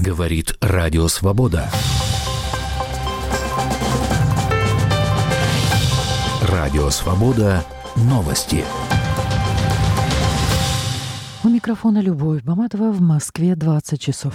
Говорит Радио Свобода. Радио Свобода. Новости. У микрофона Любовь Баматова. В Москве 20 часов.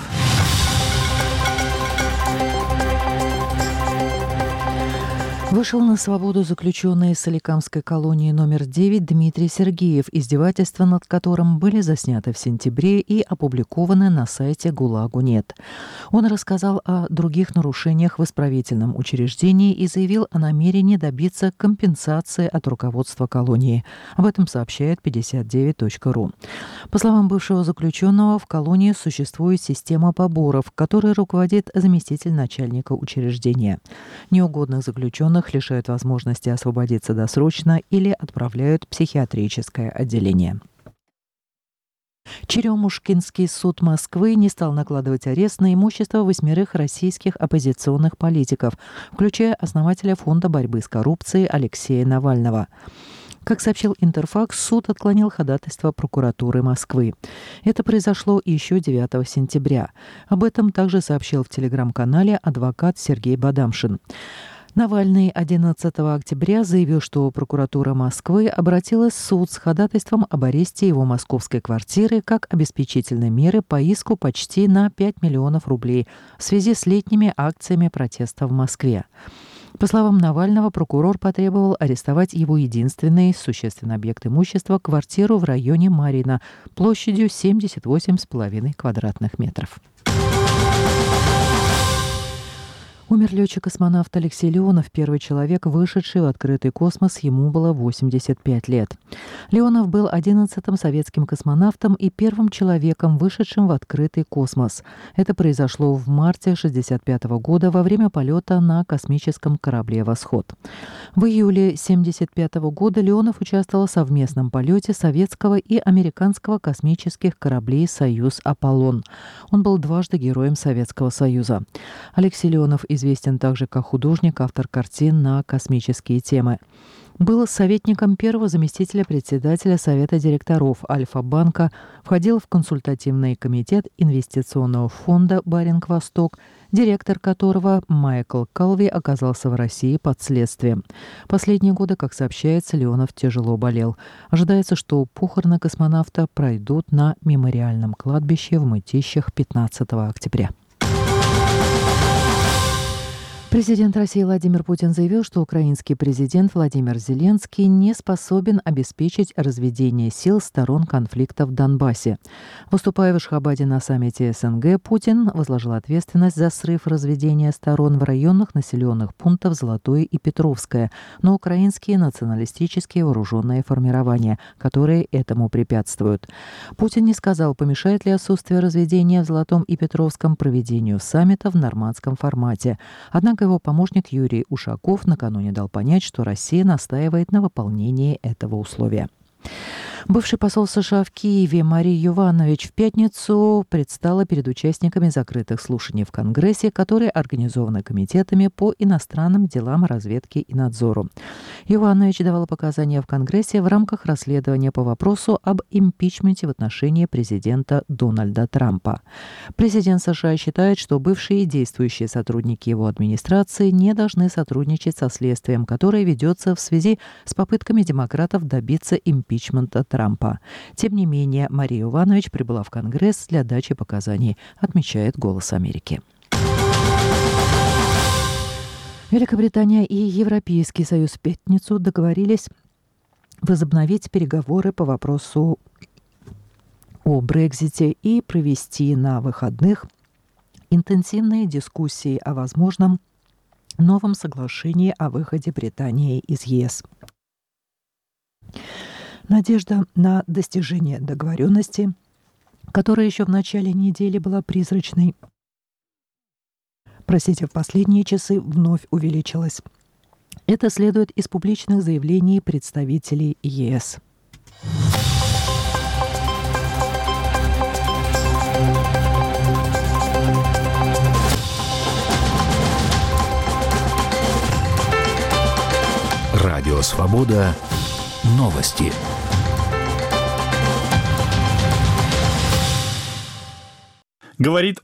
Вышел на свободу заключенный из Соликамской колонии номер 9 Дмитрий Сергеев, издевательства над которым были засняты в сентябре и опубликованы на сайте ГУЛАГу.нет. Он рассказал о других нарушениях в исправительном учреждении и заявил о намерении добиться компенсации от руководства колонии. Об этом сообщает 59.ру. По словам бывшего заключенного, в колонии существует система поборов, которой руководит заместитель начальника учреждения. Неугодных заключенных лишают возможности освободиться досрочно или отправляют в психиатрическое отделение. Черемушкинский суд Москвы не стал накладывать арест на имущество 8 российских оппозиционных политиков, включая основателя Фонда борьбы с коррупцией Алексея Навального. Как сообщил Интерфакс, суд отклонил ходатайство прокуратуры Москвы. Это произошло еще 9 сентября. Об этом также сообщил в телеграм-канале адвокат Сергей Бадамшин. Навальный 11 октября заявил, что прокуратура Москвы обратилась в суд с ходатайством об аресте его московской квартиры как обеспечительной меры по иску почти на 5 миллионов рублей в связи с летними акциями протеста в Москве. По словам Навального, прокурор потребовал арестовать его единственный существенный объект имущества – квартиру в районе Марьино площадью 78,5 квадратных метров. Умер летчик-космонавт Алексей Леонов, первый человек, вышедший в открытый космос, ему было 85 лет. Леонов был 11-м советским космонавтом и первым человеком, вышедшим в открытый космос. Это произошло в марте 1965 года во время полета на космическом корабле «Восход». В июле 1975 года Леонов участвовал в совместном полете советского и американского космических кораблей «Союз-Аполлон». Он был дважды Героем Советского Союза. Алексей Леонов известен также как художник, автор картин на космические темы. Был советником первого заместителя председателя Совета директоров Альфа-банка, входил в консультативный комитет инвестиционного фонда «Баринг-Восток», директор которого Майкл Калви оказался в России под следствием. Последние годы, как сообщается, Леонов тяжело болел. Ожидается, что похороны космонавта пройдут на мемориальном кладбище в Мытищах 15 октября. Президент России Владимир Путин заявил, что украинский президент Владимир Зеленский не способен обеспечить разведение сил сторон конфликта в Донбассе. Выступая в Ашхабаде на саммите СНГ, Путин возложил ответственность за срыв разведения сторон в районах населенных пунктов Золотое и Петровское на украинские националистические вооруженные формирования, которые этому препятствуют. Путин не сказал, помешает ли отсутствие разведения в Золотом и Петровском проведению саммита в нормандском формате. Однако его помощник Юрий Ушаков накануне дал понять, что Россия настаивает на выполнении этого условия. Бывший посол США в Киеве Мария Йованович в пятницу предстала перед участниками закрытых слушаний в Конгрессе, которые организованы комитетами по иностранным делам, разведке и надзору. Йованович давала показания в Конгрессе в рамках расследования по вопросу об импичменте в отношении президента Дональда Трампа. Президент США считает, что бывшие и действующие сотрудники его администрации не должны сотрудничать со следствием, которое ведется в связи с попытками демократов добиться импичмента Трампа. Тем не менее, Мария Йованович прибыла в Конгресс для дачи показаний, отмечает «Голос Америки». Великобритания и Европейский Союз в пятницу договорились возобновить переговоры по вопросу о Брексите и провести на выходных интенсивные дискуссии о возможном новом соглашении о выходе Британии из ЕС. Надежда на достижение договоренности, которая еще в начале недели была призрачной, в последние часы вновь увеличилась. Это следует из публичных заявлений представителей ЕС. Радио Свобода. Новости. Говорит